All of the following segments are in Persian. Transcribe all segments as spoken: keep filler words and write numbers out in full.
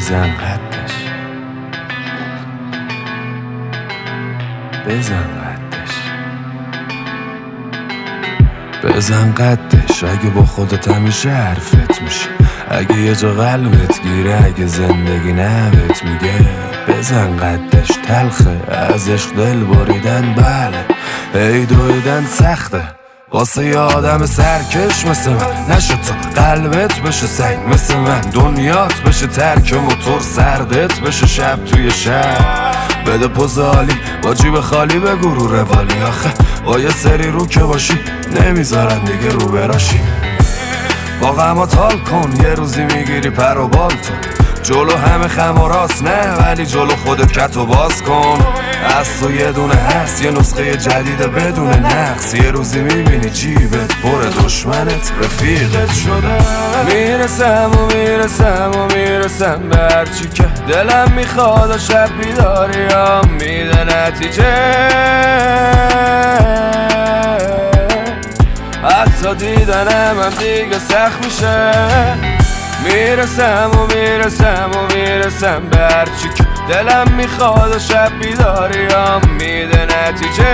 بزن قدش، بزن قدش، بزن قدش. اگه با خودت همیشه حرفت میشه، اگه یه جا قلبت گیره، اگه زندگی نبت میگه بزن قدش. تلخه از عشق دل بریدن، بله هی دویدن سخته واسه یه آدم سرکش مثل من. نشه تو قلبت بشه سنگ مثل من، دنیات بشه ترک موتور، سردت بشه شب توی شب. بده پوز عالی با جیب خالی بگو رو روالی، آخه با یه سری رو که باشی نمیذارن دیگه رو براشی. با غمات حال کن، یه روزی میگیری پر و بال تو. جلو همه خم و راست نه، ولی جلو خودت کتو باز کن. از تو یه دونه هست، یه نسخه جدیده بدون نقص. یه روزی میبینی جیبت پر دشمنت رفیقت شده. میرسم و میرسم و میرسم به هرچی که دلم میخواد و شب بیداریم میده نتیجه. حتی دیدنم هم دیگه سخت میشه. میرسم و میرسم و میرسم به هرچی که دلم میخواد و شب بیداریم میده نتیجه.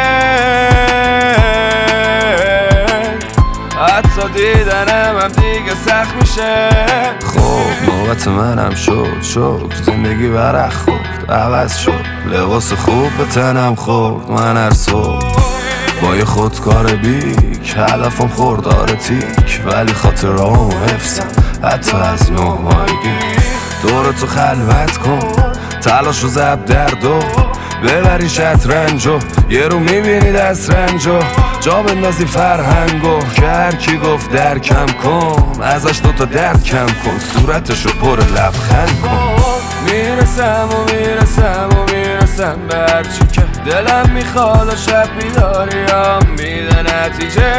حتی دیدنم هم دیگه سخت میشه. خب نوبت منم شد، شد زندگی برق خورد، عوض شد لباس خوب به تنم خورد. من هر صبح با یه خودکار بیک، هدفم خوردار تیک، ولی خاطرامو حفظم حتی از نه ماهگی. دورتو خلوت کن، تلاش و زب دردو ببری شطرنجو. یه رو میبینی دست رنجو، جا بندازی فرهنگو. که هرکی گفت درکم کن، ازش دوتا درد کم کن، صورتشو پر لبخند کن. میرسم و میرسم و میرسم به هرچی که دلم میخواد و شب بیداریم میده نتیجه.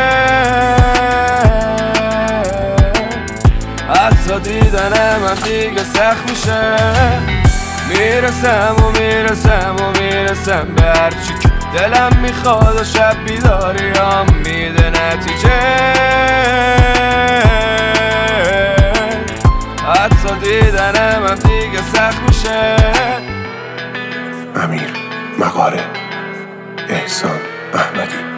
حتی دیدنم هم دیگه سخت میشه. میرسم و میرسم و میرسم به هرچی که دلم میخواد و شب بیداریم میده نتیجه. حتی دیدنم هم دیگه سخت میشه. امیر مقاله، احسان احمدی.